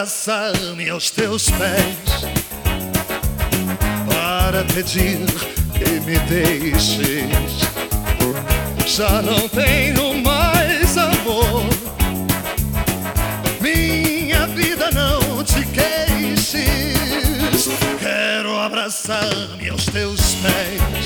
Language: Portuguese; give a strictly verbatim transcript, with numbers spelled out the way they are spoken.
abraçar-me aos teus pés para pedir que me deixes. Já não tenho mais amor, minha vida, não te queixes. Quero abraçar-me aos teus pés